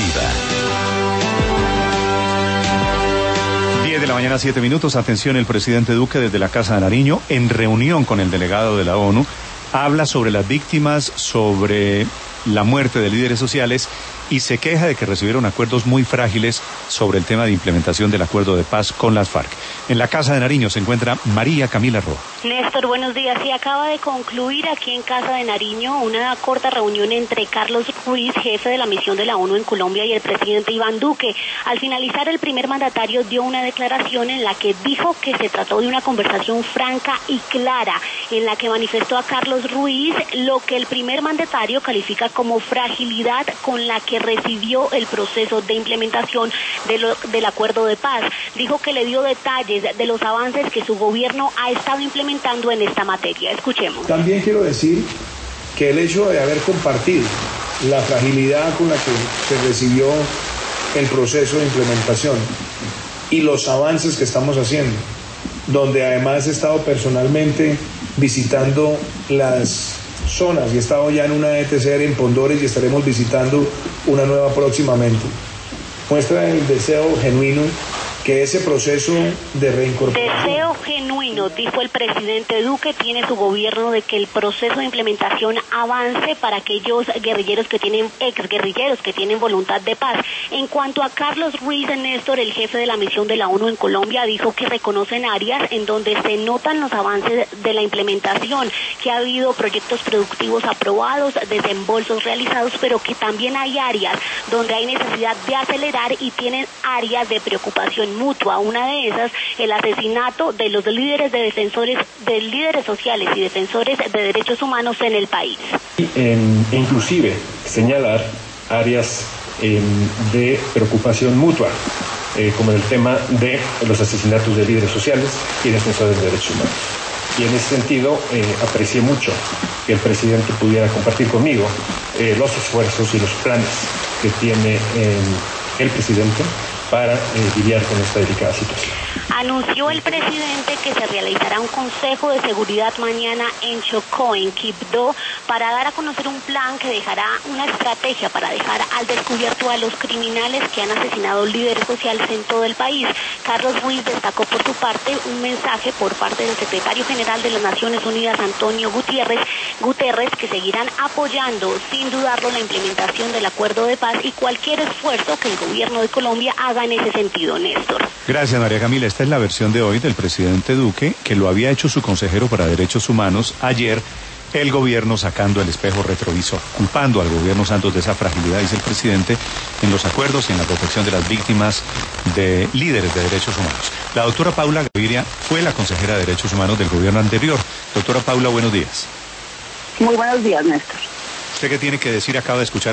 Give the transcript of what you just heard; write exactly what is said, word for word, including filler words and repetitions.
Alternativa. diez de la mañana, siete minutos. Atención, el presidente Duque desde la Casa de Nariño, en reunión con el delegado de la ONU, habla sobre las víctimas, sobre la muerte de líderes sociales y se queja de que recibieron acuerdos muy frágiles sobre el tema de implementación del acuerdo de paz con las FARC. En la Casa de Nariño se encuentra María Camila Roa. Néstor, buenos días. Sí, acaba de concluir aquí en Casa de Nariño una corta reunión entre Carlos Ruiz, jefe de la misión de la ONU en Colombia, y el presidente Iván Duque. Al finalizar, el primer mandatario dio una declaración en la que dijo que se trató de una conversación franca y clara, en la que manifestó a Carlos Ruiz lo que el primer mandatario califica como fragilidad con la que recibió el proceso de implementación de lo, del acuerdo de paz. Dijo que le dio detalles de los avances que su gobierno ha estado implementando en esta materia. Escuchemos. También quiero decir que el hecho de haber compartido la fragilidad con la que se recibió el proceso de implementación y los avances que estamos haciendo, donde además he estado personalmente visitando las zonas y he estado ya en una E T C R en Pondores y estaremos visitando una nueva próximamente, muestra el deseo genuino que ese proceso de reincorporación... Deseo genuino, dijo el presidente Duque, tiene su gobierno de que el proceso de implementación avance para aquellos guerrilleros que tienen, exguerrilleros que tienen voluntad de paz. En cuanto a Carlos Ruiz Néstor, el jefe de la misión de la ONU en Colombia, dijo que reconocen áreas en donde se notan los avances de la implementación, que ha habido proyectos productivos aprobados, desembolsos realizados, pero que también hay áreas donde hay necesidad de acelerar y tienen áreas de preocupación mutua. Una de esas, el asesinato de los líderes de defensores, de líderes sociales y defensores de derechos humanos en el país. E inclusive señalar áreas eh, de preocupación mutua, eh, como el tema de los asesinatos de líderes sociales y defensores de derechos humanos. Y en ese sentido, eh, aprecié mucho que el presidente pudiera compartir conmigo eh, los esfuerzos y los planes que tiene eh, el presidente para eh, lidiar con esta delicada situación. Anunció el presidente que se realizará un consejo de seguridad mañana en Chocó, en Quibdó, para dar a conocer un plan que dejará una estrategia para dejar al descubierto a los criminales que han asesinado líderes sociales en todo el país. Carlos Ruiz destacó por su parte un mensaje por parte del secretario general de las Naciones Unidas, Antonio Gutiérrez, Guterres, que seguirán apoyando sin dudarlo la implementación del acuerdo de paz y cualquier esfuerzo que el gobierno de Colombia haga en ese sentido, Néstor. Gracias, María Camila. Esta es la versión de hoy del presidente Duque, que lo había hecho su consejero para derechos humanos ayer. El gobierno sacando el espejo retrovisor, culpando al gobierno Santos de esa fragilidad, dice el presidente, en los acuerdos y en la protección de las víctimas de líderes de derechos humanos. La doctora Paula Gaviria fue la consejera de derechos humanos del gobierno anterior. Doctora Paula, buenos días. Muy buenos días, Néstor. ¿Usted qué tiene que decir? Acaba de escuchar